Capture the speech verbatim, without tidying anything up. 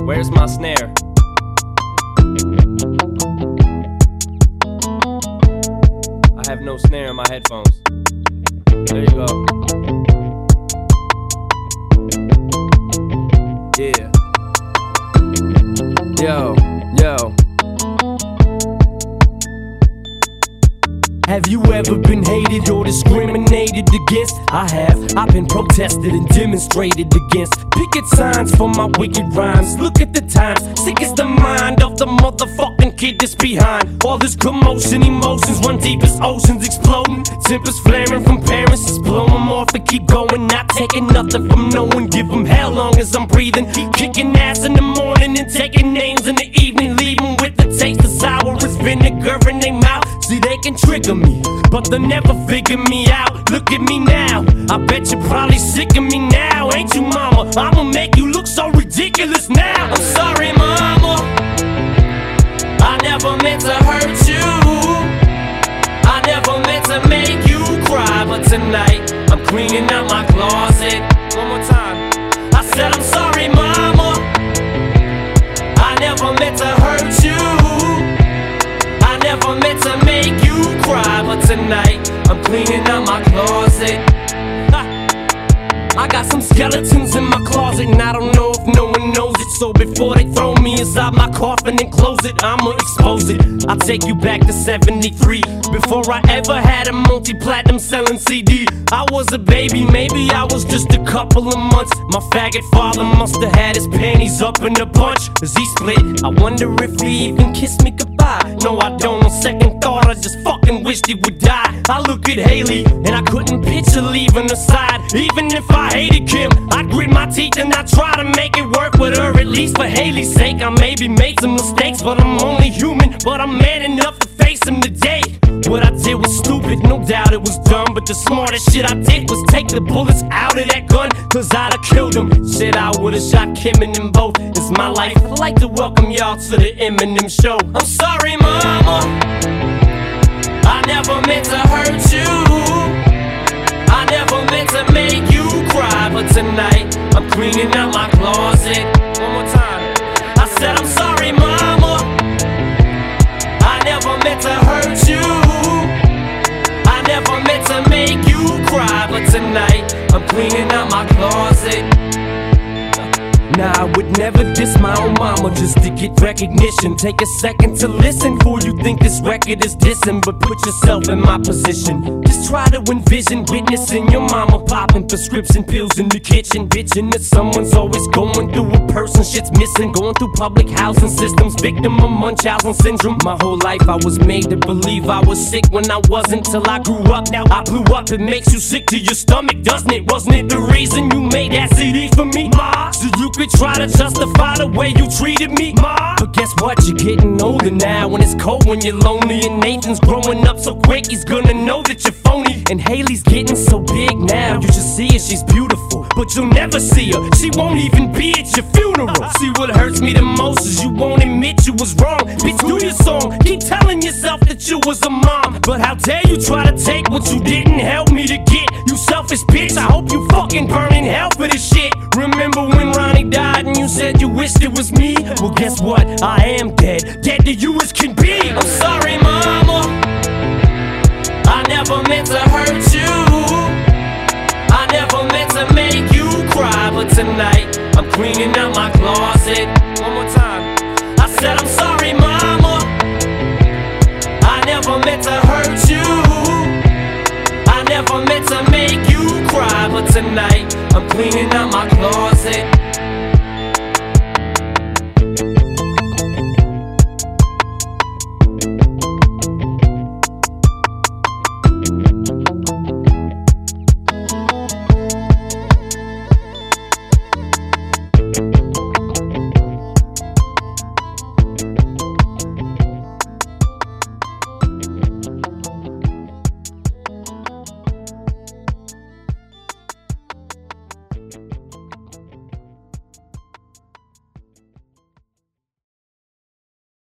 Where's my snare? I have no snare in my headphones. There you go. Yeah. Yo, yo. Have you ever been hated or discriminated against? I have. I've been protested and demonstrated against. Picket signs for my wicked rhymes. Look at the times. Sick is the mind of the motherfucking kid that's behind. All this commotion, emotions run deep as oceans exploding. Tempers flaring from parents, just blow them off and keep going. Not taking nothing from no one, give them hell long as I'm breathing. Keep kicking ass in the morning and taking names in the evening. Leaving with the taste of sour as vinegar in their mouth. See, they can trigger me, but they'll never figure me out. Look at me now, I bet you're probably sick of me now. Ain't you, mama? I'ma make you look so ridiculous now. I'm sorry, mama, I never meant to hurt you. I never meant to make you cry, but tonight I'm cleaning out my closet. One more time. I said I'm sorry, mama, I never meant to hurt you. I never meant to make you cry, but tonight I'm cleaning out my closet. I got some skeletons in my closet, and I don't know if no one knows it. So before they throw me inside my coffin and close it, I'ma expose it. I'll take you back to seventy-three, before I ever had a multi-platinum selling C D. I was a baby, maybe I was just a couple of months. My faggot father must have had his panties up in a bunch, as he split. I wonder if he even kissed me goodbye. No, I don't. On second thought, I just fucking wished he would die. I look at Haley, and I couldn't picture leaving her side. Even if I hated Kim, I'd grit my teeth and I'd try to make it work with her. At least for Haley's sake, I maybe made some mistakes, but I'm only human. But I'm man enough to face them today. What I did was stupid, no doubt it was dumb, but the smartest shit I did was take the bullets out of that gun, cause I'd have killed them. Shit, I would've shot Kim and them both. It's my life. I'd like to welcome y'all to the Eminem show. I'm sorry, mama, I never meant to hurt you. I never meant to make you cry, but tonight I'm cleaning out my closet. One more time. I said I'm sorry, mama, I never meant to hurt you. I never meant to make you cry, but tonight I'm cleaning out my closet. Nah, I would never diss my own mama just to get recognition. Take a second to listen before you think this record is dissing, but put yourself in my position. Just try to envision witnessing your mama popping prescription pills in the kitchen, bitching that someone's always going through a person shit's missing. Going through public housing systems, victim of Munchausen syndrome. My whole life I was made to believe I was sick when I wasn't, till I grew up. Now I blew up. It makes you sick to your stomach, doesn't it? Wasn't it the reason you made that C D for me, ma? So you could try to justify the way you treated me, ma. But guess what? You're getting older now, when it's cold, when you're lonely, and Nathan's growing up so quick, he's gonna know that you're phony. And Haley's getting so big now, you should see her, she's beautiful, but you'll never see her. She won't even be at your funeral. See, what hurts me the most is you won't admit you was wrong. Bitch, do your song, keep telling yourself that you was a mom, but how dare you try to take what you didn't help me to get. You selfish bitch, I hope you fucking burn in hell for this shit. Remember when Ronnie died and you said you wished it was me? Well, guess what? I am dead, dead to you as can be. I'm sorry, mama, I never meant to hurt you. I never meant to make you cry, but tonight I'm cleaning out my closet. One more time. I said I'm sorry, mama, I never meant to hurt you. I never meant to make you cry, but tonight I'm cleaning out my closet.